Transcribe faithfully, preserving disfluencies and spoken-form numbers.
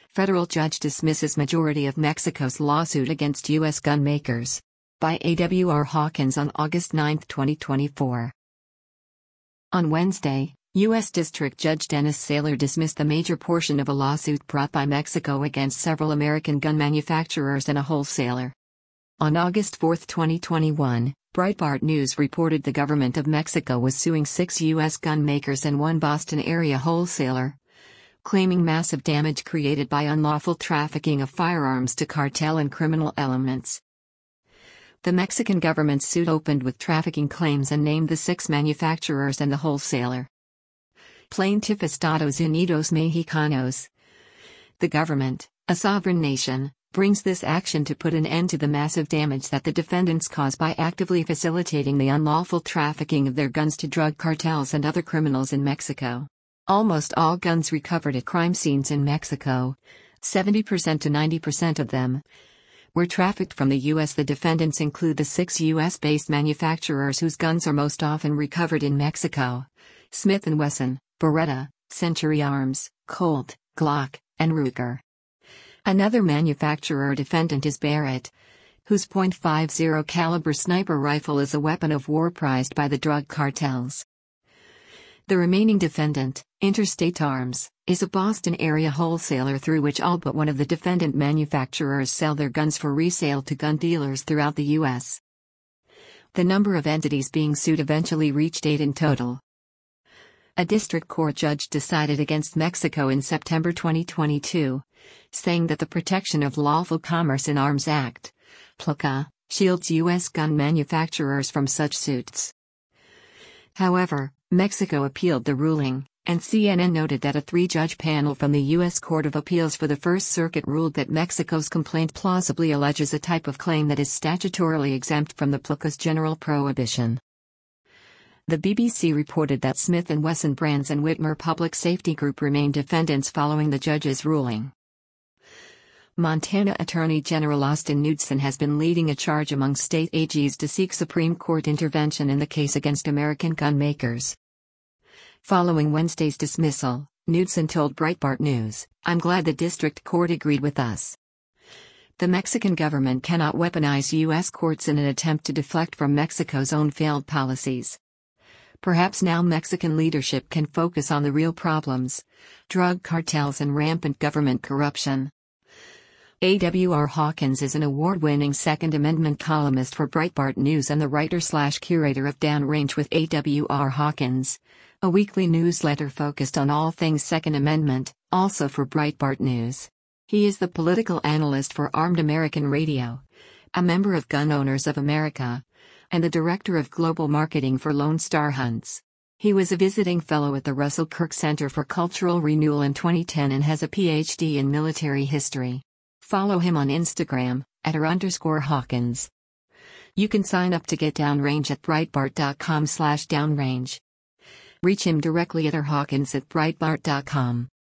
Federal judge dismisses majority of Mexico's lawsuit against U S gun makers. By A W R Hawkins on August ninth, twenty twenty-four. On Wednesday, U S District Judge Dennis Saylor dismissed the major portion of a lawsuit brought by Mexico against several American gun manufacturers and a wholesaler. On August fourth, twenty twenty-one, Breitbart News reported the government of Mexico was suing six U S gun makers and one Boston area wholesaler, claiming massive damage created by unlawful trafficking of firearms to cartel and criminal elements. The Mexican government's suit opened with trafficking claims and named the six manufacturers and the wholesaler. Plaintiff Estados Unidos Mexicanos. The government, a sovereign nation, brings this action to put an end to the massive damage that the defendants cause by actively facilitating the unlawful trafficking of their guns to drug cartels and other criminals in Mexico. Almost all guns recovered at crime scenes in Mexico, seventy percent to ninety percent of them, were trafficked from the U S. The defendants include the six U S-based manufacturers whose guns are most often recovered in Mexico: Smith and Wesson, Beretta, Century Arms, Colt, Glock, and Ruger. Another manufacturer defendant is Barrett, whose point five zero caliber sniper rifle is a weapon of war prized by the drug cartels. The remaining defendant, Interstate Arms, is a Boston area wholesaler through which all but one of the defendant manufacturers sell their guns for resale to gun dealers throughout the U S. The number of entities being sued eventually reached eight in total. A district court judge decided against Mexico in September twenty twenty-two, saying that the Protection of Lawful Commerce in Arms Act, PLCAA, shields U S gun manufacturers from such suits. However, Mexico appealed the ruling, and C N N noted that a three-judge panel from the U S Court of Appeals for the First Circuit ruled that Mexico's complaint plausibly alleges a type of claim that is statutorily exempt from the PLCAA's general prohibition. The B B C reported that Smith and Wesson Brands and Whitmer Public Safety Group remain defendants following the judge's ruling. Montana Attorney General Austin Knudsen has been leading a charge among state A Gs to seek Supreme Court intervention in the case against American gun makers. Following Wednesday's dismissal, Knudsen told Breitbart News, "I'm glad the district court agreed with us. The Mexican government cannot weaponize U S courts in an attempt to deflect from Mexico's own failed policies. Perhaps now Mexican leadership can focus on the real problems: drug cartels and rampant government corruption." A W R Hawkins is an award-winning Second Amendment columnist for Breitbart News and the writer-slash-curator of Downrange with A W R Hawkins, a weekly newsletter focused on all things Second Amendment, also for Breitbart News. He is the political analyst for Armed American Radio, a member of Gun Owners of America, and the director of global marketing for Lone Star Hunts. He was a visiting fellow at the Russell Kirk Center for Cultural Renewal in twenty ten and has a P H D in military history. Follow him on Instagram, at r underscore Hawkins. You can sign up to get Downrange at breitbart dot com slash downrange. Reach him directly at r hawkins at breitbart dot com.